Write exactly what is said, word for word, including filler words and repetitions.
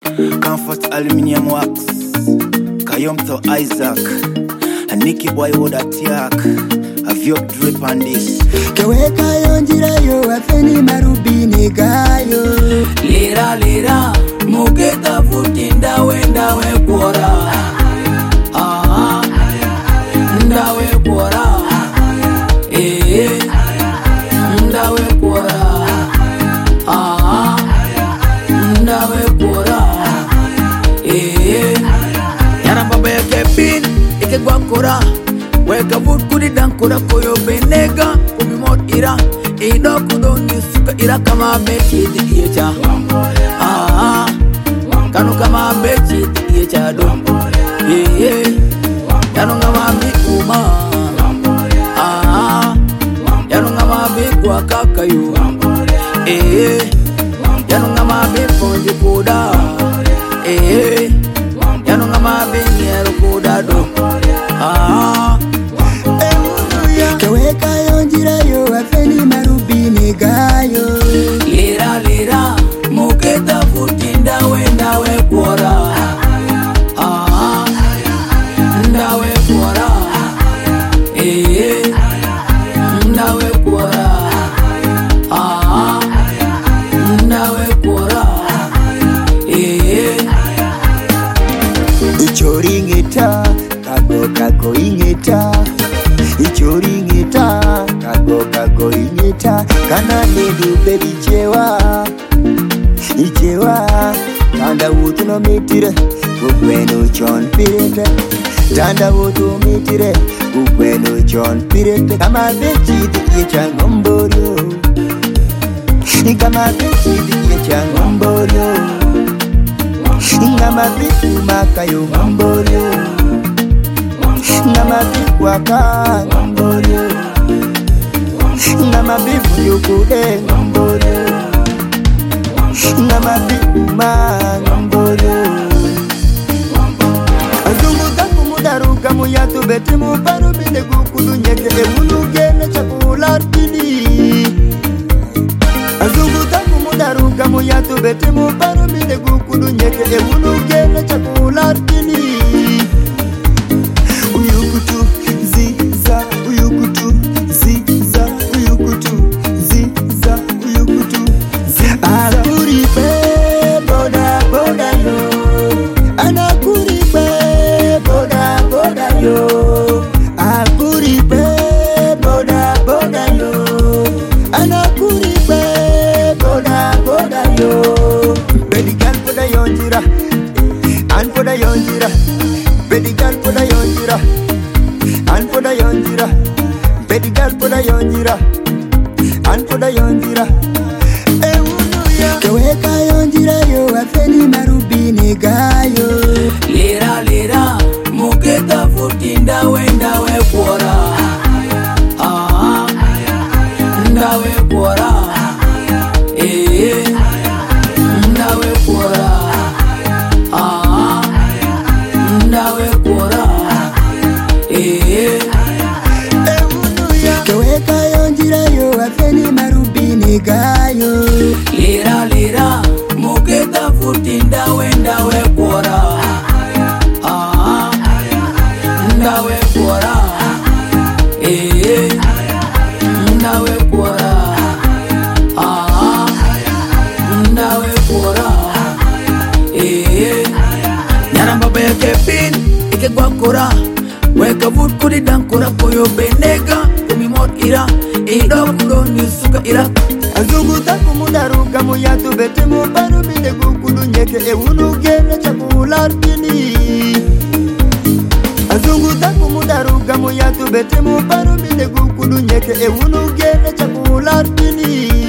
Comfort Aluminium Wax, Kayomto Isaac, and Nicky Boy Wodatiak. Have you drip on this? Keweka yonjira yo afeni marubini gayo. Lira lira mugeta futinda wenda we kuora. Ah, nda we kuora. Eh, nda we kuora. Ah, nda we kuora. Eh, yana baba yake bin ike gwa kora. Weka food kudi dan kura koyo benega kumi mot ira ido kudo nyusuka ira kama bechi di yecha ah kanu kama bechi di yecha do yeah yeah yanu ngama mi uma ah yanu ngama bi kwa kakayo eh yanu ngama bi fondi kuda eh yanu ngama bi nyero kuda do ah Keweka yonjira yo afeni marubini gayo. Lira lira mugeta futinda wenda we kuora. Ah, nda we kuora. Eh, nda we kuora. Ah, nda we kuora. Eh, Ichori ngeta kago kago ingeta. Ichori ngeta kago kago ingeta. Kana nedu baby chewa ichewa tanda wutu no mitire kukweno chon pirete tanda wutu mitire kukweno chon pirete kama bechi di yecha ngomborio kama bechi di yecha ngomborio kama bechi makayo ngomborio kama bechi waka ngomborio kama bechi yukude ngomborio Nama bima ngamboro Azungu taku mudaruka muyatu beti muparu binde gukulu nyeke Ewunu gene chakula pili Azungu taku mudaruka muyatu beti muparu binde gukulu nyeke Ewunu gene chakula pili Uyukutu ziza uyukutu ziza uyukutu ziza uyukutu ziza Yo, akuri pe boda boda yo, anakuri pe boda boda yo. Baby girl poda yonjira, an poda yonjira. Baby girl poda yonjira, an poda yonjira. Baby girl poda yonjira, an poda yonjira. Ewunuya, keweka yonjira yo afeni marubini gayo. lira lira mugeta futinda wenda we kuora. Ah, nda we kuora. Eh, nda we kuora. Ah, nda we kuora. Eh, Keweka yonjira yo afeni marubini gayo. lira lira mugeta futinda wenda we kuora. Ah, nda we kuora. Eh, nda we kuora. Ah, nda we kuora. Eh, nyara baba yake bin ike gwa kora. Weka food kudi dan kora koyo benega kumi mot ira ido kudo nyusuka ira. Azungu taku mudaruka muyatu beti muparu binde gukulu nyeke Ewunu gene chakula pili Azungu taku mudaruka muyatu beti muparu binde gukulu nyeke Ewunu gene chakula pili